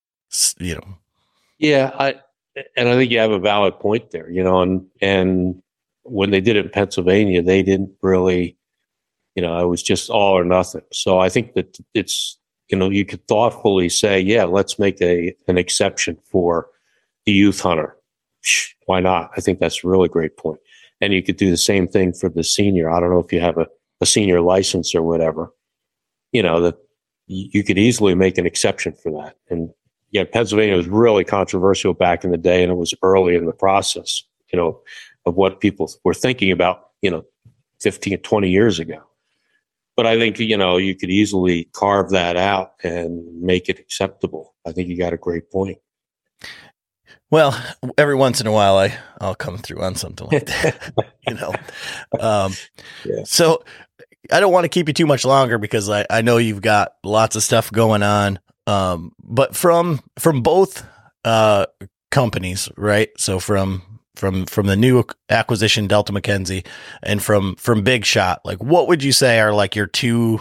Yeah. I think you have a valid point there, and when they did it in Pennsylvania, they didn't really, it was just all or nothing. So I think that it's, you could thoughtfully say, yeah, let's make an exception for the youth hunter. Why not? I think that's a really great point. And you could do the same thing for the senior. I don't know if you have a senior license or whatever, that you could easily make an exception for that. And yeah, Pennsylvania was really controversial back in the day, and it was early in the process, of what people were thinking about, 15, 20 years ago. But I think, you could easily carve that out and make it acceptable. I think you got a great point. Well, every once in a while, I'll come through on something like that, Yeah. So I don't want to keep you too much longer because I know you've got lots of stuff going on. But from both companies, right? So from the new acquisition, Delta McKenzie, and from Big Shot, what would you say are your two,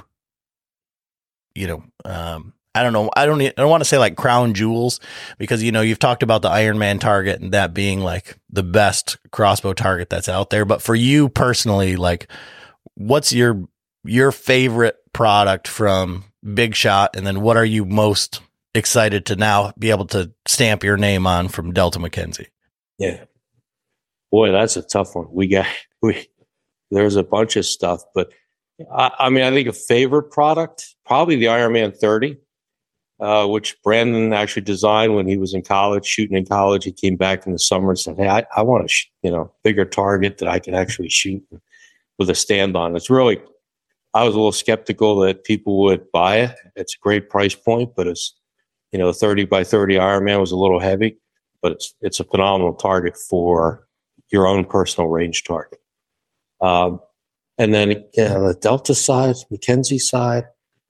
I don't know. I don't want to say crown jewels, because, you've talked about the Ironman target and that being the best crossbow target that's out there. But for you personally, what's your favorite product from Big Shot? And then what are you most excited to now be able to stamp your name on from Delta McKenzie? Yeah. Boy, that's a tough one. There's a bunch of stuff, but I think a favorite product, probably the Ironman 30, which Brandon actually designed when he was in college, shooting in college. He came back in the summer and said, hey, I want a bigger target that I can actually shoot with a stand on. It's really I was a little skeptical that people would buy it. It's a great price point, but it's, 30 by 30 Ironman was a little heavy, but it's a phenomenal target for your own personal range target. And then the Delta side, Mackenzie side,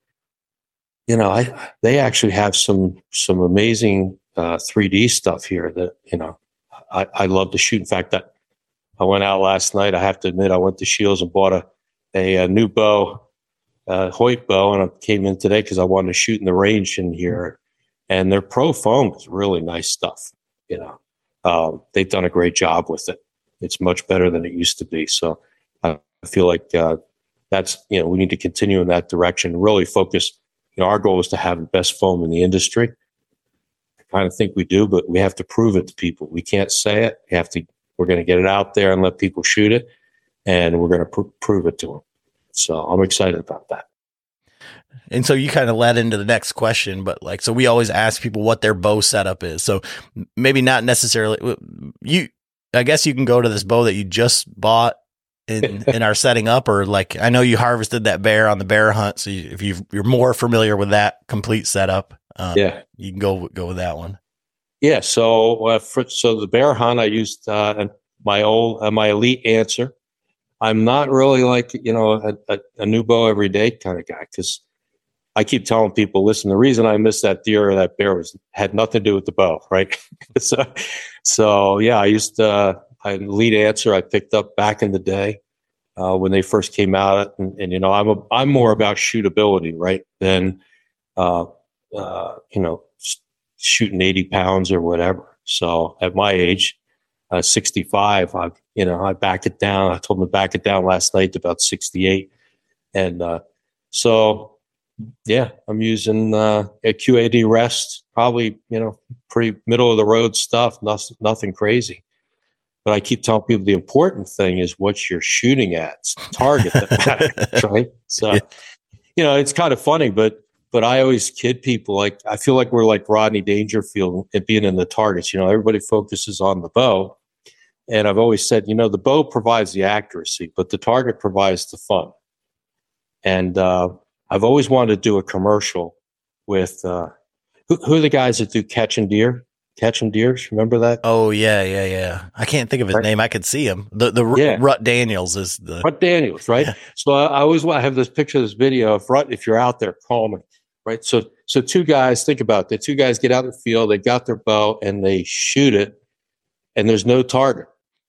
they actually have some amazing 3D stuff here that, I love to shoot. In fact, I went out last night. I have to admit, I went to Shields and bought a new bow, Hoyt bow, and I came in today because I wanted to shoot in the range in here. And their Pro Foam is really nice stuff. They've done a great job with it. It's much better than it used to be. So I feel like that's, we need to continue in that direction, really focus. Our goal is to have the best foam in the industry. I kind of think we do, but we have to prove it to people. We can't say it. We're going to get it out there and let people shoot it, and we're going to prove it to them. So I'm excited about that. And so you kind of led into the next question, but so we always ask people what their bow setup is. So maybe not necessarily I guess you can go to this bow that you just bought in our setting up, or I know you harvested that bear on the bear hunt. So if you're more familiar with that complete setup, you can go with that one. Yeah. So, so the bear hunt, I used my Elite Answer. I'm not really a new bow every day kind of guy, because I keep telling people, listen, the reason I missed that deer or that bear had nothing to do with the bow, right? so yeah, I used an Elite Answer I picked up back in the day when they first came out, and I'm more about shootability, right, than shooting 80 pounds or whatever. So at my age, 65, I back it down. I told them to back it down last night to about 68. And so, yeah, I'm using a QAD Rest, probably, pretty middle of the road stuff, nothing crazy. But I keep telling people the important thing is what you're shooting at. It's the target that matters, right? So, it's kind of funny, but I always kid people. I feel like we're like Rodney Dangerfield at being in the targets. Everybody focuses on the bow. And I've always said, the bow provides the accuracy, but the target provides the fun. And I've always wanted to do a commercial with who are the guys that do Catching Deer? Catching Deers, remember that? Oh yeah. I can't think of his name. I could see him. Rut Daniels is the Rut Daniels, right? Yeah. So I have this picture, this video of Rut. If you're out there, call me, right? So two guys, think about it. Two guys get out in the field, they got their bow and they shoot it, and there's no target,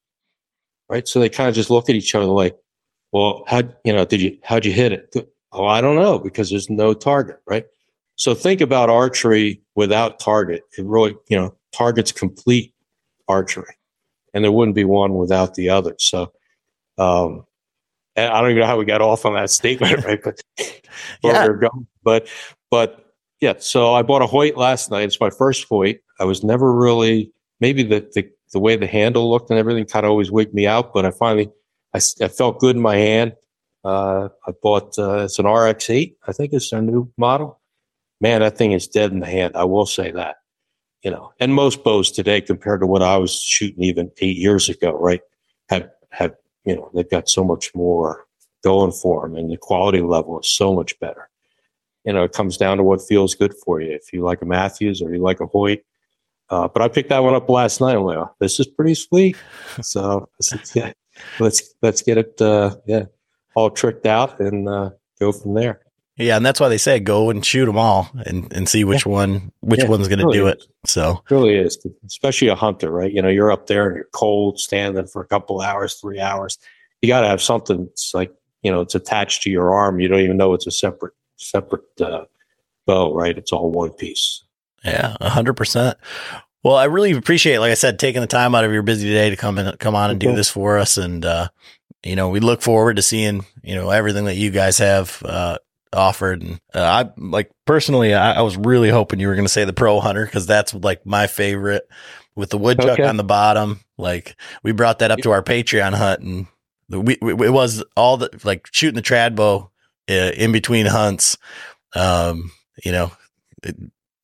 right? So they kind of just look at each other like, well, how'd you hit it? Oh, I don't know, because there's no target, right? So think about archery without target. It really, target's complete archery, and there wouldn't be one without the other. So, and I don't even know how we got off on that statement, right? But where we're going. But yeah. So I bought a Hoyt last night. It's my first Hoyt. I was never really, maybe the way the handle looked and everything kind of always wigged me out. But I felt good in my hand. I bought it's an RX-8. I think it's their new model. Man, that thing is dead in the hand. I will say that, and most bows today compared to what I was shooting even 8 years ago, right, have they've got so much more going for them, and the quality level is so much better. It comes down to what feels good for you. If you like a Matthews or you like a Hoyt. But I picked that one up last night. I'm like, oh, this is pretty sweet. So yeah, let's get it all tricked out and go from there. Yeah, and that's why they say go and shoot them all and see which one's going to do it. So it really is, especially a hunter, right? You're up there and you're cold, standing for a couple hours, 3 hours. You got to have something that's like, it's attached to your arm. You don't even know it's a separate bow, right? It's all one piece. Yeah, 100%. Well, I really appreciate, like I said, taking the time out of your busy day to come on and do this for us. And, we look forward to seeing, everything that you guys have, offered. And I personally, I was really hoping you were going to say the Pro Hunter, because that's my favorite, with the woodchuck on the bottom. We brought that up to our Patreon hunt, and it was all the shooting the trad bow in between hunts. It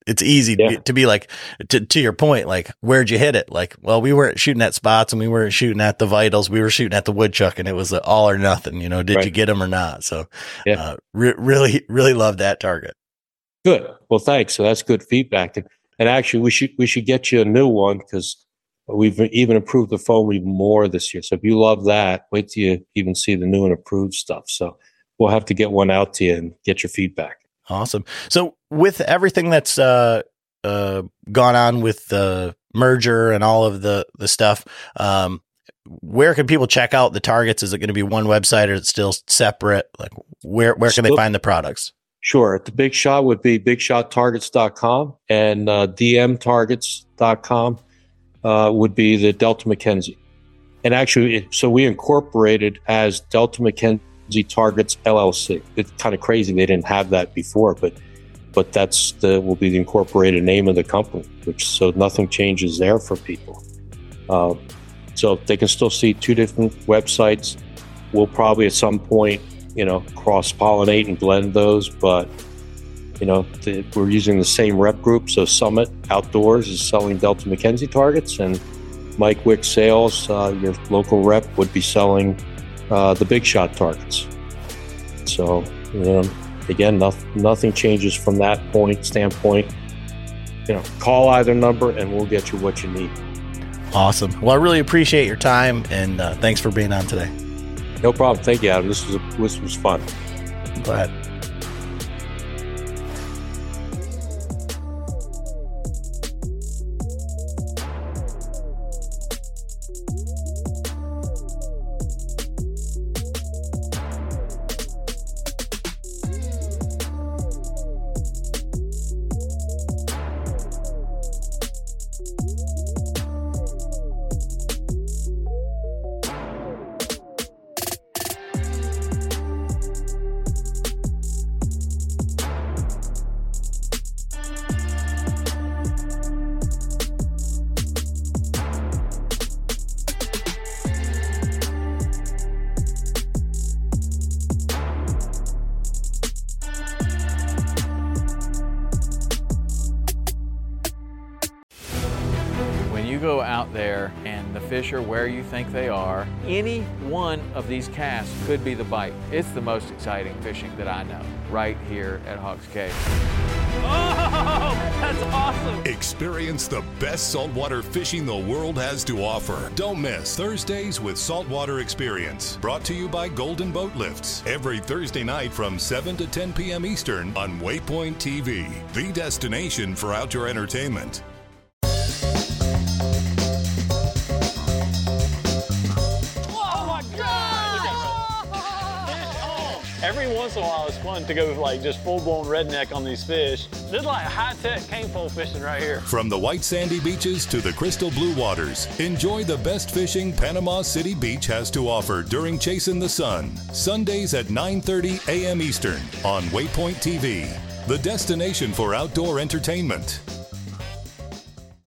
it's easy to be like, to your point, like, where'd you hit it? Like, well, we weren't shooting at spots and we weren't shooting at the vitals. We were shooting at the woodchuck, and it was all or nothing, did you get them or not? So really, really love that target. Good. Well, thanks. So that's good feedback. And actually we should get you a new one, because we've even improved the foam even more this year. So if you love that, wait till you even see the new and improved stuff. So we'll have to get one out to you and get your feedback. Awesome. So with everything that's gone on with the merger and all of the stuff, where can people check out the targets? Is it going to be one website, or is it still separate? Like, where can they find the products? Sure. The big shot would be bigshottargets.com, and dmtargets.com would be the Delta McKenzie. And actually, so we incorporated as Delta McKenzie Targets LLC. It's kind of crazy they didn't have that before, but that's will be the incorporated name of the company, so nothing changes there for people. So they can still see two different websites. We'll probably at some point, cross-pollinate and blend those, but we're using the same rep group. So Summit Outdoors is selling Delta McKenzie targets, and Mike Wick Sales, your local rep, would be selling the Big Shot targets. So, again, nothing changes from that standpoint. Call either number and we'll get you what you need. Awesome. Well, I really appreciate your time, and thanks for being on today. No problem. Thank you, Adam. This was fun. Go ahead. Go out there and the fish are where you think they are, any one of these casts could be the bite. It's the most exciting fishing that I know, right here at Hawks Cave. Oh, that's awesome! Experience the best saltwater fishing the world has to offer. Don't miss Thursdays with Saltwater Experience, brought to you by Golden Boat Lifts, every Thursday night from 7 to 10 p.m. Eastern on Waypoint TV, the destination for outdoor entertainment. Every once in a while, it's fun to go like just full-blown redneck on these fish. This is like high-tech cane pole fishing right here. From the white sandy beaches to the crystal blue waters, enjoy the best fishing Panama City Beach has to offer during Chasing the Sun. Sundays at 9:30 a.m. Eastern on Waypoint TV, the destination for outdoor entertainment.